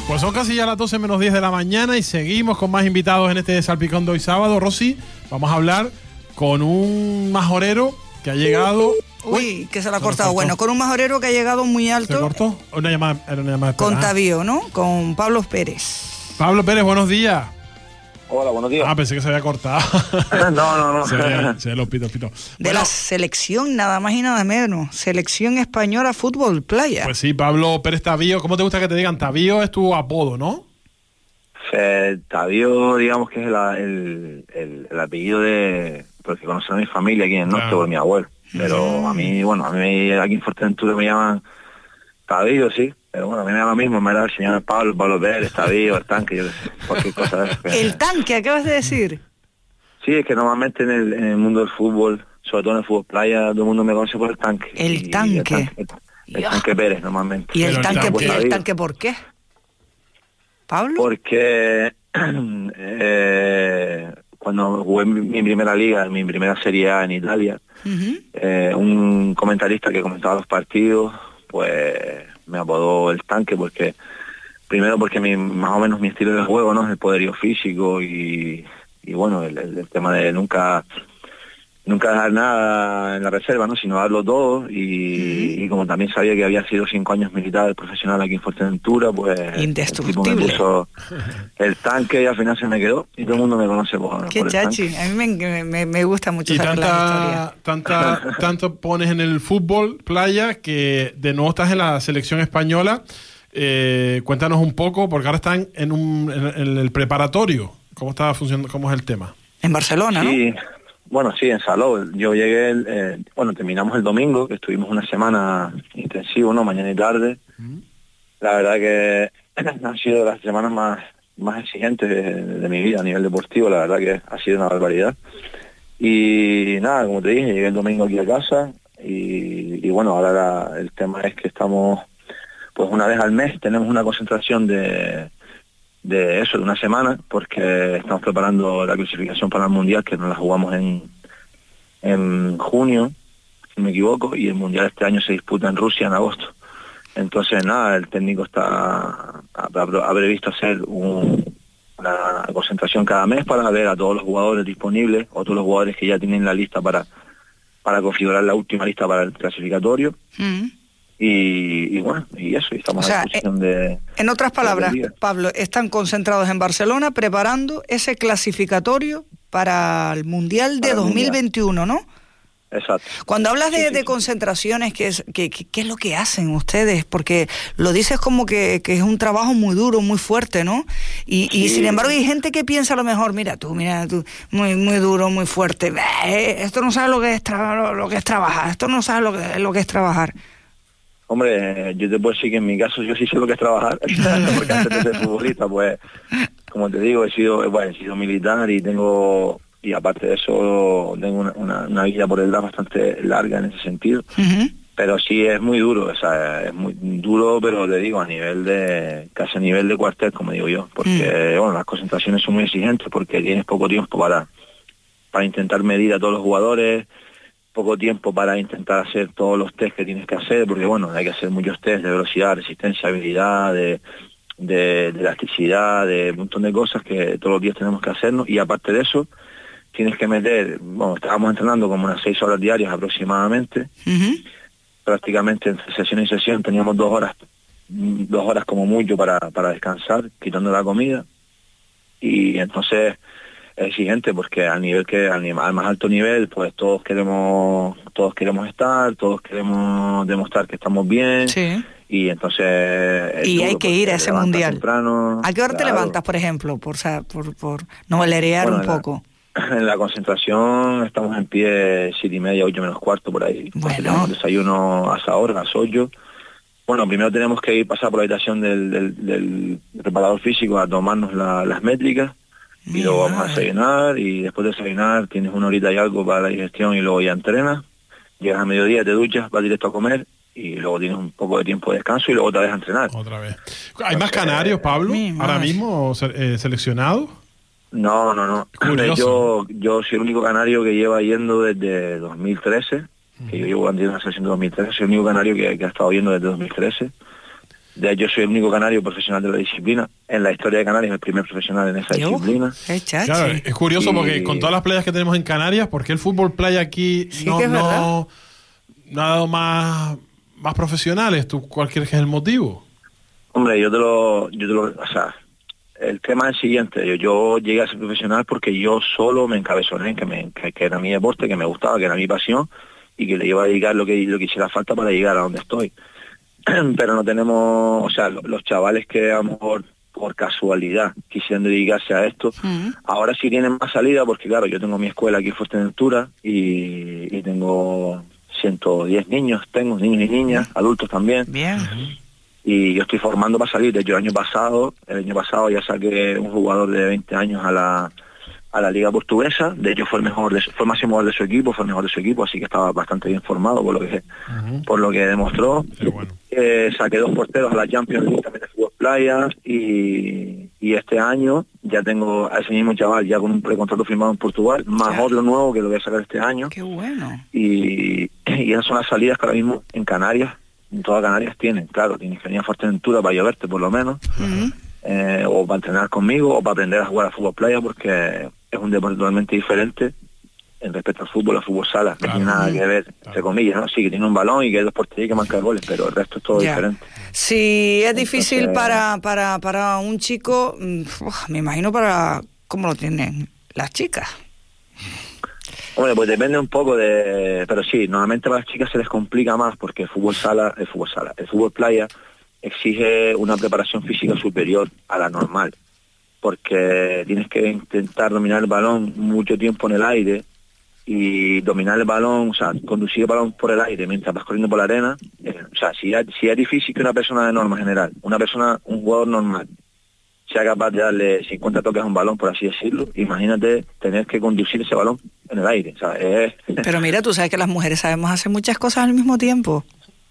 Pues son casi ya las 12 menos 10 de la mañana y seguimos con más invitados en este Salpicón de hoy sábado. Rosy, vamos a hablar con un majorero que ha llegado... Uy, que se la ha cortado. Bueno, con un majorero que ha llegado muy alto. ¿Se cortó? Era una llamada con Tavío, ¿no? Con Pablo Pérez. Pablo Pérez, buenos días. Hola, buenos días. Ah, pensé que se había cortado. No. Se lo pito. De la selección, nada más y nada menos. Selección española fútbol playa. Pues sí, Pablo Pérez Tavío. ¿Cómo te gusta que te digan? Tavío es tu apodo, ¿no? Tavío, digamos que es el apellido de... Porque conocen a mi familia aquí en el norte por mi abuelo. Pero a mí aquí en Fuerteventura me llaman Tavío, sí. Pero bueno, a mí me da lo mismo, me da el señor Pablo Pérez, Tavío, el tanque, yo qué sé, cualquier cosa de eso. ¿El tanque? ¿Acabas de decir? Sí, es que normalmente en el mundo del fútbol, sobre todo en el fútbol playa, todo el mundo me conoce por el tanque. El tanque. El tanque Pérez, normalmente. ¿Y el tanque por qué? ¿Pablo? Porque cuando jugué mi primera liga, mi primera Serie A en Italia, un comentarista que comentaba los partidos, pues me apodó el tanque porque más o menos mi estilo de juego, ¿no? El poderío físico y bueno, el tema de nunca dejar nada en la reserva, ¿no? Sino darlo todo y como también sabía que había sido 5 años militar profesional aquí en Fuerteventura, pues indestructible. El tipo me puso el tanque y al final se me quedó y todo el mundo me conoce por qué el chachi, tanque. a mí me gusta mucho y saber la historia. Tanto pones en el fútbol playa que de nuevo estás en la selección española. Cuéntanos un poco, porque ahora están en el preparatorio. ¿Cómo está funcionando? ¿Cómo es el tema? En Barcelona, sí, ¿no? Bueno, sí, en Salou. Yo llegué, terminamos el domingo, que estuvimos una semana intensivo, ¿no? Mañana y tarde. La verdad que han sido las semanas más exigentes de mi vida a nivel deportivo, la verdad que ha sido una barbaridad. Y nada, como te dije, llegué el domingo aquí a casa y bueno, ahora el tema es que estamos, pues una vez al mes tenemos una concentración de una semana, porque estamos preparando la clasificación para el Mundial, que nos la jugamos en junio, si no me equivoco, y el Mundial este año se disputa en Rusia en agosto. Entonces nada, el técnico ha previsto hacer una concentración cada mes para ver a todos los jugadores disponibles, o todos los jugadores que ya tienen la lista para configurar la última lista para el clasificatorio. Y bueno, y eso, y estamos a disposición de... En otras palabras, Pablo, están concentrados en Barcelona preparando ese clasificatorio para el Mundial de 2021, ¿no? Exacto. Cuando hablas de concentraciones, ¿qué es lo que hacen ustedes? Porque lo dices como que es un trabajo muy duro, muy fuerte, ¿no? Y sin embargo hay gente que piensa a lo mejor, mira tú, muy duro, muy fuerte. Esto no sabe lo que es trabajar, esto no sabe lo que es trabajar. Hombre, yo te puedo decir que en mi caso yo sí sé lo que es trabajar, porque antes de ser futbolista, pues, como te digo, he sido militar y aparte de eso tengo una vida por detrás bastante larga en ese sentido. Pero sí es muy duro, o sea, es muy duro, pero te digo, casi a nivel de cuartel, como digo yo, porque bueno, las concentraciones son muy exigentes porque tienes poco tiempo para intentar medir a todos los jugadores, poco tiempo para intentar hacer todos los test que tienes que hacer, porque bueno, hay que hacer muchos test de velocidad, resistencia, habilidad, de elasticidad, de un montón de cosas que todos los días tenemos que hacernos, y aparte de eso tienes que meter, bueno, estábamos entrenando como unas 6 horas diarias aproximadamente, prácticamente entre sesión y sesión teníamos 2 horas como mucho para descansar, quitando la comida, y entonces es exigente porque al más alto nivel, pues todos queremos estar, todos queremos demostrar que estamos bien. Sí. Y entonces y hay que ir a ese mundial temprano. ¿A qué hora te levantas, por ejemplo, por novelear un poco? En la concentración estamos en pie 7:30, 8 menos cuarto por ahí. Bueno. Tenemos desayuno a esa hora, a las 8. Bueno, primero tenemos que pasar por la habitación del preparador físico a tomarnos las métricas. Y luego vamos a desayunar, y después de desayunar tienes 1 horita y algo para la digestión y luego ya entrenas. Llegas a mediodía, te duchas, vas directo a comer y luego tienes un poco de tiempo de descanso y luego te vas a entrenar. Otra vez. ¿Hay más canarios, Pablo, ahora mismo seleccionados? No. Yo soy el único canario que lleva yendo desde 2013, que yo llevo andando en la selección de 2013, soy el único canario que ha estado yendo desde 2013. De hecho, soy el único canario profesional de la disciplina. En la historia de Canarias, el primer profesional en esa disciplina. Claro, es curioso porque con todas las playas que tenemos en Canarias, ¿por qué el fútbol playa aquí no ha dado más profesionales? ¿Tú cuál crees que es el motivo? Hombre, yo te lo, o sea, el tema es el siguiente. Yo llegué a ser profesional porque yo solo me encabezoné, que era mi deporte, que me gustaba, que era mi pasión y que le iba a dedicar lo que hiciera falta para llegar a donde estoy. Pero no tenemos, o sea, los chavales que a lo mejor por casualidad quisieran dedicarse a esto, ahora sí tienen más salida porque claro, yo tengo mi escuela aquí en Fuerteventura y tengo 110 niños, tengo niños y niñas, adultos también. Bien. Y yo estoy formando para salir. De hecho, el año pasado ya saqué un jugador de 20 años a la liga portuguesa. De hecho fue el máximo gol de su equipo, así que estaba bastante bien formado por lo que demostró. Bueno. Saqué 2 porteros a la Champions League también de fútbol playa y este año ya tengo a ese mismo chaval ya con un precontrato firmado en Portugal, más otro nuevo que lo voy a sacar este año. Qué bueno. Y esas son las salidas que ahora mismo en Canarias, en todas Canarias tienen, claro, tienes que venir a Fuerteventura para llevarte por lo menos. O para entrenar conmigo o para aprender a jugar a fútbol playa porque es un deporte totalmente diferente en respecto al fútbol sala, no tiene nada que ver, entre comillas, ¿no? Sí, que tiene un balón y que hay 2 porterías que marcan goles, pero el resto es todo diferente. Si es difícil para un chico, me imagino ¿cómo lo tienen las chicas? Hombre, pues depende un poco pero sí, normalmente para las chicas se les complica más porque el fútbol playa exige una preparación física superior a la normal, porque tienes que intentar dominar el balón mucho tiempo en el aire y dominar el balón, o sea, conducir el balón por el aire mientras vas corriendo por la arena. O sea, si es difícil que una persona de norma general, un jugador normal, sea capaz de darle 50 toques a un balón, por así decirlo, imagínate tener que conducir ese balón en el aire. O sea, Pero mira, tú sabes que las mujeres sabemos hacer muchas cosas al mismo tiempo.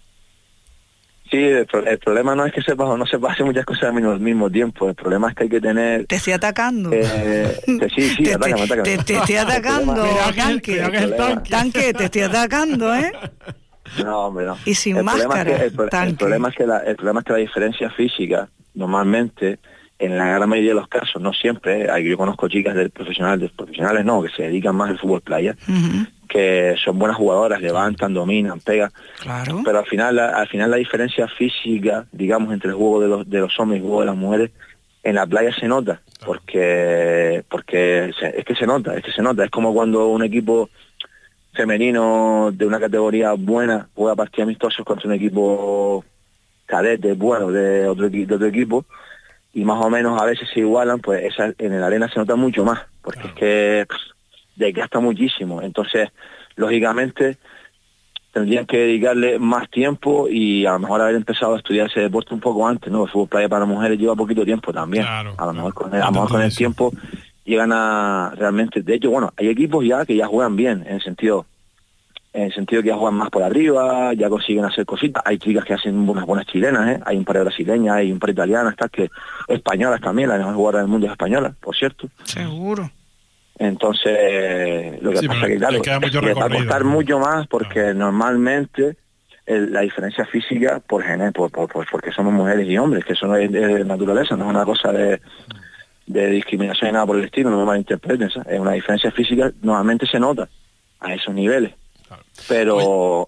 Sí, el problema no es que sepas o no sepas hacer muchas cosas al mismo tiempo. El problema es que hay que tener... Te estoy atacando. Sí, atácame. Te estoy atacando, tanque. Tanque, te estoy atacando, ¿eh? No, hombre, no. Y sin máscara, el problema es que la diferencia física, normalmente, en la gran mayoría de los casos, no siempre, yo conozco chicas profesionales no, que se dedican más al fútbol playa, que son buenas jugadoras, levantan, dominan, pegan, claro. Pero al final la diferencia física, digamos, entre el juego de los hombres y el juego de las mujeres, en la playa se nota, porque es que se nota, es como cuando un equipo femenino de una categoría buena juega partidos amistosos contra un equipo cadete bueno de otro equipo, y más o menos a veces se igualan, pues en la arena se nota mucho más, porque es que desgasta muchísimo. Entonces, lógicamente, tendrían que dedicarle más tiempo y a lo mejor haber empezado a estudiar ese deporte un poco antes, ¿no? El fútbol playa para mujeres lleva poquito tiempo también. Claro, a lo mejor con el tiempo llegan a realmente... De hecho, bueno, hay equipos ya que ya juegan bien, en el sentido que ya juegan más por arriba, ya consiguen hacer cositas. Hay chicas que hacen unas buenas chilenas, hay un par de brasileñas, hay un par de italianas, españolas también, la mejor jugadora del mundo es española, por cierto. Seguro. Entonces, lo que pasa es que claro, les va a costar mucho más porque normalmente la diferencia física porque somos mujeres y hombres, que eso no es de naturaleza, no es una cosa de discriminación ni nada por el estilo, no me malinterpreten, es una diferencia física, normalmente se nota a esos niveles. Pero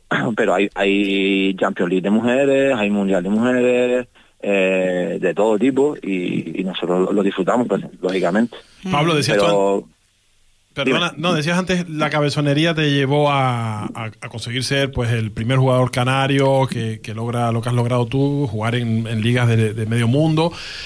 hay Champions League de mujeres, hay Mundial de mujeres, de todo tipo y nosotros lo disfrutamos, pues, lógicamente. Pablo, decías Perdona, no, decías antes, la cabezonería te llevó a conseguir ser pues el primer jugador canario que logra lo que has logrado tú, jugar en ligas de medio mundo.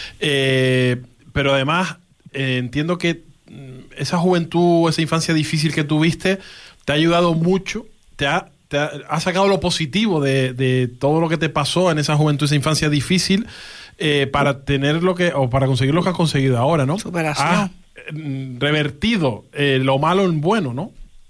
Pero además, entiendo que esa juventud, esa infancia difícil que tuviste, te ha ayudado mucho, te ha sacado lo positivo de todo lo que te pasó en esa juventud, esa infancia difícil, para tener para conseguir lo que has conseguido ahora, ¿no? Superación. Revertido lo malo en bueno, ¿no?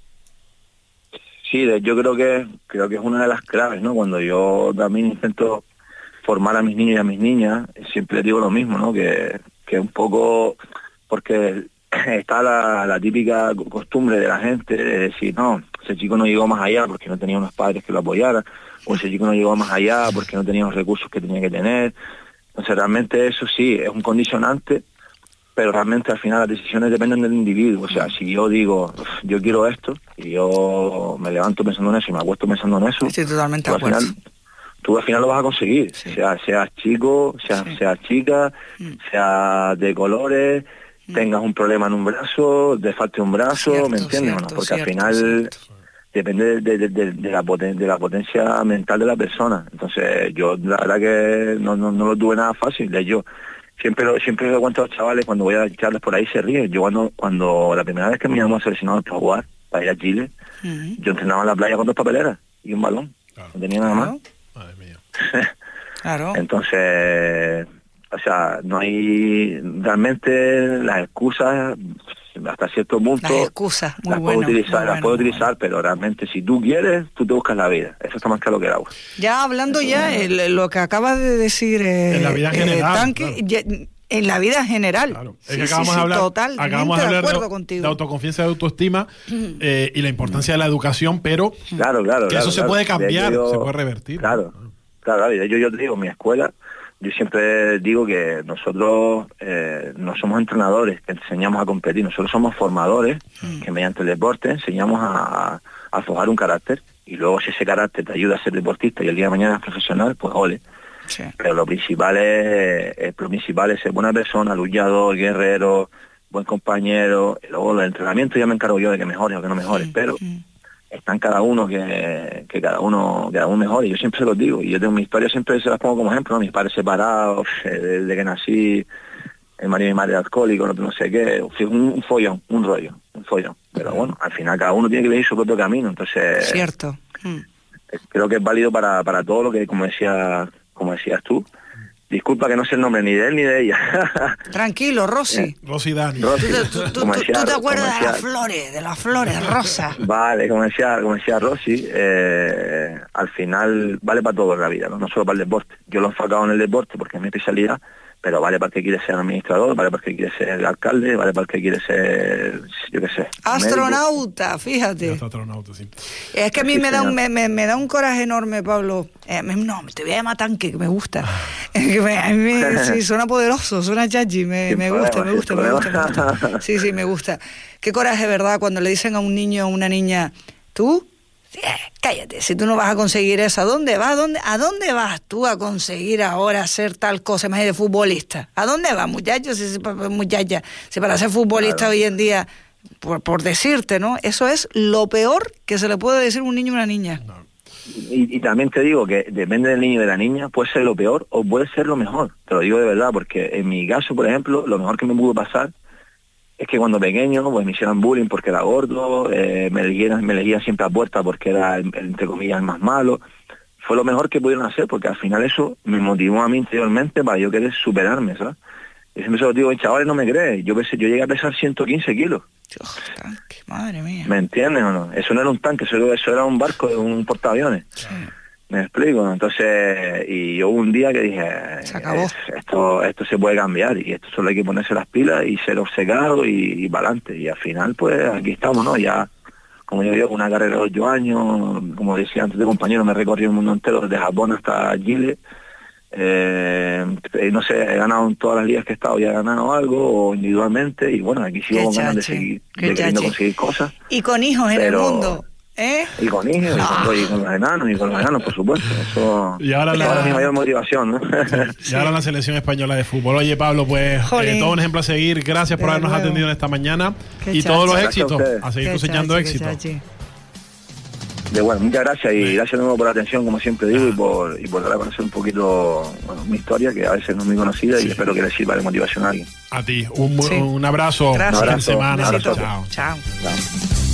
Sí, yo creo que es una de las claves, ¿no? Cuando yo también intento formar a mis niños y a mis niñas, siempre digo lo mismo, ¿no? Que un poco, porque está la típica costumbre de la gente de decir, no, ese chico no llegó más allá porque no tenía unos padres que lo apoyaran. o ese chico no llegó más allá porque no tenía los recursos que tenía que tener. Entonces realmente eso sí, es un condicionante, pero realmente al final las decisiones dependen del individuo. O sea, si yo digo, yo quiero esto, y yo me levanto pensando en eso y me acuesto pensando en eso, estoy totalmente de acuerdo. Tú al final lo vas a conseguir, Sí. seas chico, seas chica, sea de colores, tengas un problema en un brazo, te falte un brazo, Cierto, ¿me entiendes o no? cierto, Porque al cierto, final cierto. depende de la potencia mental de la persona. Entonces yo la verdad que no lo tuve nada fácil. Yo siempre lo cuento a los chavales cuando voy a echarles por ahí, se ríen. Yo cuando la primera vez que me llamó seleccionado para jugar, para ir a Chile, yo entrenaba en la playa con 2 papeleras y un balón. Claro. No tenía nada más. Madre mía. Claro. Entonces, o sea, no hay realmente las excusas hasta cierto punto. Las excusas, muy las bueno. puedo utilizar, pero realmente si tú quieres, tú te buscas la vida. Eso está más claro que el agua. Ya hablando lo que acabas de decir, En la vida general, Tanque, claro. En la vida general. Claro. Es que acabamos de hablar, totalmente de acuerdo contigo. de autoconfianza, de autoestima y la importancia de la educación, pero Claro. que eso se puede cambiar, De hecho, se puede revertir. Claro. De hecho, yo te digo, mi escuela, yo siempre digo que nosotros no somos entrenadores que enseñamos a competir, nosotros somos formadores que mediante el deporte enseñamos a forjar un carácter, y luego si ese carácter te ayuda a ser deportista y el día de mañana es profesional, pues ole. Sí. Pero lo principal es ser buena persona, luchador, guerrero, buen compañero. Y luego los entrenamientos ya me encargo yo de que mejores o que no mejores, pero están cada uno que cada uno mejore. Yo siempre se los digo, y yo tengo mi historia, siempre se las pongo como ejemplo, ¿no? Mis padres separados, desde que nací, el marido y mi madre alcohólico, no sé qué, un follón, un rollo, un follón. Pero bueno, al final cada uno tiene que elegir su propio camino, entonces Cierto. creo que es válido para todo lo que, como decías tú. Disculpa que no sé el nombre ni de él ni de ella. Tranquilo, Rosy. Rosy Dani. Rosy, ¿Tú como te decía- acuerdas como de las flores rosas? Vale, como decía Rosy, al final vale para todo en la vida, no solo para el deporte. Yo lo he enfocado en el deporte porque es mi especialidad, pero vale para el que quiere ser administrador, vale para el que quiere ser alcalde, vale para el que quiere ser, yo qué sé, Astronauta, Ya fíjate. está astronauta, sí. Es que a mí Sí, me da señor. un coraje enorme, Pablo. No, te voy a llamar Tanque, que me gusta. A mí sí, suena poderoso, suena chachi, me Sin gusta, problema, me gusta, sin me gusta, me problema. gusta. Sí, me gusta. Qué coraje, ¿verdad? Cuando le dicen a un niño o una niña, ¿tú? Cállate, si tú no vas a conseguir eso, ¿a dónde vas? ¿A dónde vas tú a conseguir ahora hacer tal cosa, más de futbolista? ¿A dónde vas, muchachos? Muchacha, si para ser futbolista Claro. hoy en día, por decirte, ¿no? Eso es lo peor que se le puede decir a un niño o una niña. Y también te digo que depende del niño y de la niña, puede ser lo peor o puede ser lo mejor. Te lo digo de verdad, porque en mi caso, por ejemplo, lo mejor que me pudo pasar es que cuando pequeño pues me hicieran bullying porque era gordo, me elegían siempre a puerta porque era, entre comillas, el más malo. Fue lo mejor que pudieron hacer, porque al final eso me motivó a mí interiormente para yo querer superarme, ¿sabes? Y siempre se lo digo, chavales, no me crees, yo llegué a pesar 115 kilos. Dios, Tanque, madre mía. ¿Me entiendes o no? Eso no era un tanque, eso era un barco, un portaaviones. Sí. ¿Me explico? Entonces, y yo hubo un día que dije, Se acabó. Esto se puede cambiar, y esto solo hay que ponerse las pilas y ser obcecado y para adelante. Y al final, pues aquí estamos, ¿no? Ya, como yo digo, una carrera de 8 años, como decía antes de compañero, me recorrí el mundo entero, desde Japón hasta Chile. No sé, he ganado en todas las ligas que he estado, ya he ganado algo, o individualmente, y bueno, aquí sigo Qué con ganas de chachi, seguir, qué de queriendo chachi. conseguir cosas. Y con hijos en el Pero- mundo, ¿eh? Y con hijos, y con los enanos, por supuesto. Eso Y ahora es mi mayor motivación, ¿no? Y ahora la selección española de fútbol. Oye, Pablo, pues Jolín. todo un ejemplo a seguir. Gracias por Desde habernos luego. atendido en esta mañana. Qué Y chachi. todos los Gracias a éxitos. ustedes. A seguir Qué cosechando chachi, qué éxito. chachi. Bueno, muchas gracias y gracias de nuevo por la atención, como siempre digo, y por dar a conocer un poquito, bueno, mi historia, que a veces no es muy conocida, y espero que le sirva de motivación a alguien. A ti. Sí. Un abrazo. Gracias. Buen fin de Un semana. Besito. abrazo. Chao. Chao.